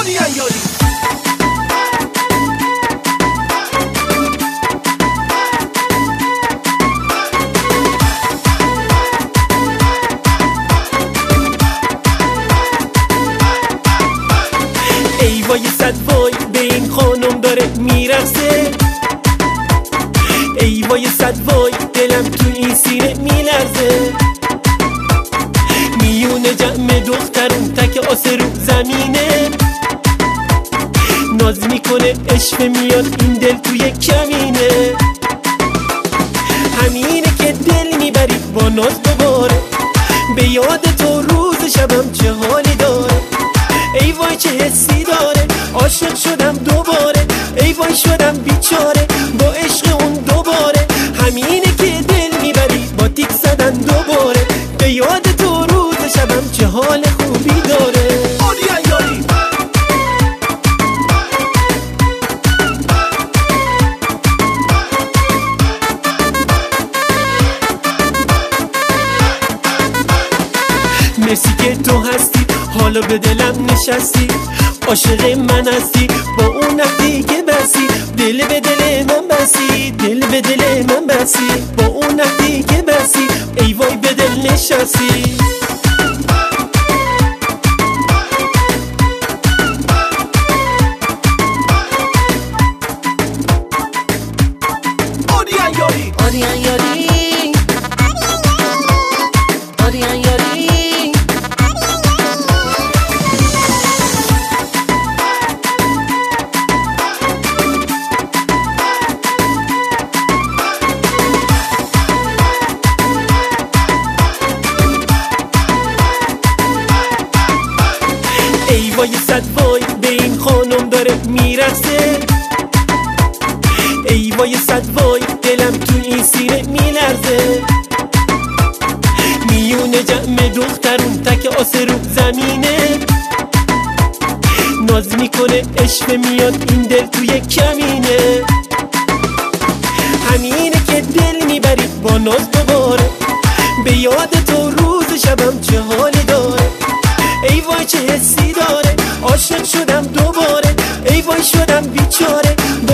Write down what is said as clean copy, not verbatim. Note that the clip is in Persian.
ای وای صد وای به این خانم داره میرقصه، ای وای صد وای دلم تو این سینه میلرزه. میونه جمع دخترون تک آسه رو زمینه، ناز میکنه عشق میاد این دل توی کمینه. همینه که دل میبری با ناز دوباره، به یاد تو روز شبم چه حالی داره. ای وای چه حسی داره، عاشق شدم دوباره، ای وای شدم بیچاره با عشق اون دوباره. همینه که دل میبری با تیک زدن دوباره، به یاد تو روز شبم چه حال خوبی داره. مرسی که تو هستی، حالا به دلم نشستی، عاشق من هستی با اون نفتی که بسی. دل به دل من بسی، دل به دل من بسی، با اون نفتی که بسی. ای وای به دل نشستی. ای وای صد وای به این خانم داره میرقصه، ای وای صد وای دلم تو این سینه میلرزه. میونه جمع دخترون تک آسه رو زمینه، ناز میکنه عشق میاد این دل توی کمینه. همینه که دل میبری با ناز دوباره، به یاد تو روز شبم چه حالی داره. ای وای چه حسی داره، عاشق شدم دوباره، ای وای شدم بیچاره